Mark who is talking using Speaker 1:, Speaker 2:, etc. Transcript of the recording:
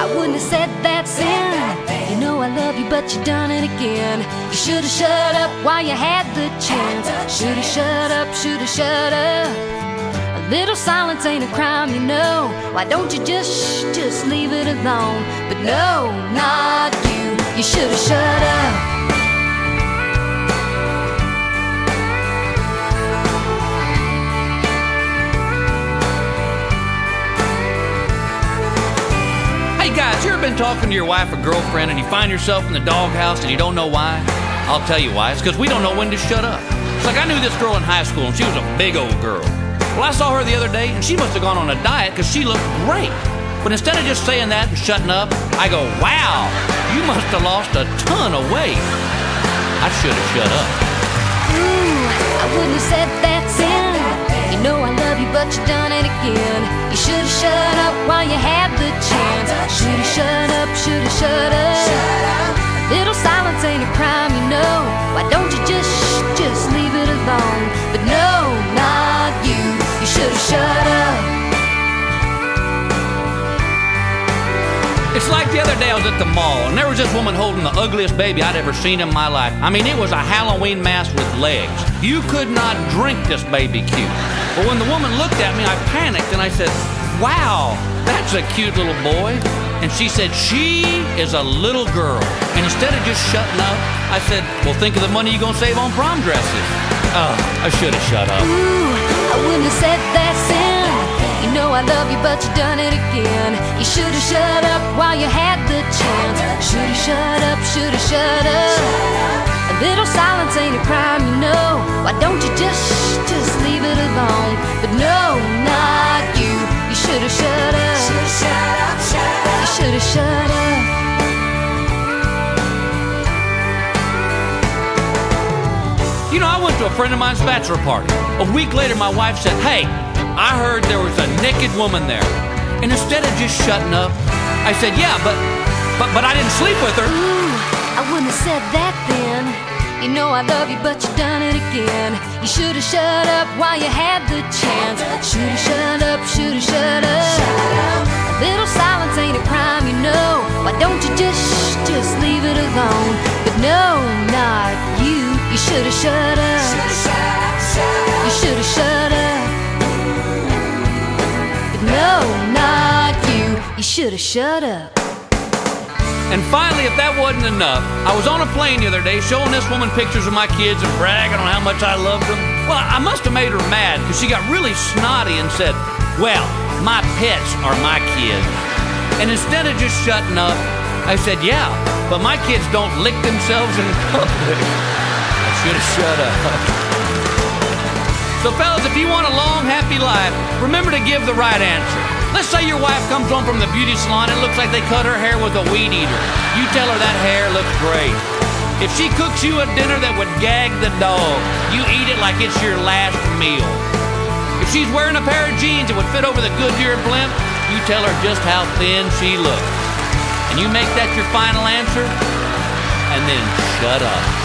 Speaker 1: I wouldn't have said that then. You know I love you, but you done it again. You should've shut up while you had the chance. Should've shut up, should've shut up. A little silence ain't a crime, you know. Why don't you just leave it alone? But no, not you. You should've shut up.
Speaker 2: Hey guys, you ever been talking to your wife or girlfriend and you find yourself in the doghouse and you don't know why? I'll tell you why. It's because we don't know when to shut up. It's like I knew this girl in high school and she was a big old girl. Well, I saw her the other day and she must have gone on a diet because she looked great. But instead of just saying that and shutting up, I go, wow, you must have lost a ton of weight. I should have shut up.
Speaker 1: Ooh, I wouldn't have said that then. You know I love you, but you done it again. You should've shut up while you had the chance. Should've shut up, should've shut up. A little silence ain't a crime, you know. Why don't you just leave it alone? But no, not you. You should've shut up.
Speaker 2: It's like the other day I was at the mall and there was this woman holding the ugliest baby I'd ever seen in my life. I mean, it was a Halloween mask with legs. You could not drink this baby cute. But when the woman looked at me, I panicked and I said, wow, that's a cute little boy. And she said, she is a little girl. And instead of just shutting up, I said, well, think of the money you're gonna save on prom dresses. Oh, I should have shut up.
Speaker 1: Ooh, I wouldn't have said that then. You know I love you, but you done it again. You should've shut up while you had the chance. Should've shut up, should've shut up. A little silence ain't a crime, you know. Why don't you just leave it alone? But no, not you. You should've shut up. You should've shut up.
Speaker 2: You know, I went to a friend of mine's bachelor party. A week later, my wife said, hey, I heard there was a naked woman there. And instead of just shutting up, I said, yeah, but I didn't sleep with her.
Speaker 1: Ooh, I wouldn't have said that then. You know I love you, but you done it again. You should've shut up while you had the chance. Should've shut up, should've shut up. A little silence ain't a crime, you know. Why don't you just leave it alone? But no, not you. You should've shut up. You should've shut up. No, not you. You should've shut up.
Speaker 2: And finally, if that wasn't enough, I was on a plane the other day showing this woman pictures of my kids and bragging on how much I loved them. Well, I must have made her mad because she got really snotty and said, well, my pets are my kids. And instead of just shutting up, I said, yeah, but my kids don't lick themselves in public. I should have shut up. So fellas, if you want a long, happy life, remember to give the right answer. Let's say your wife comes home from the beauty salon and it looks like they cut her hair with a weed eater. You tell her that hair looks great. If she cooks you a dinner that would gag the dog, you eat it like it's your last meal. If she's wearing a pair of jeans that would fit over the Goodyear blimp, you tell her just how thin she looks. And you make that your final answer, and then shut up.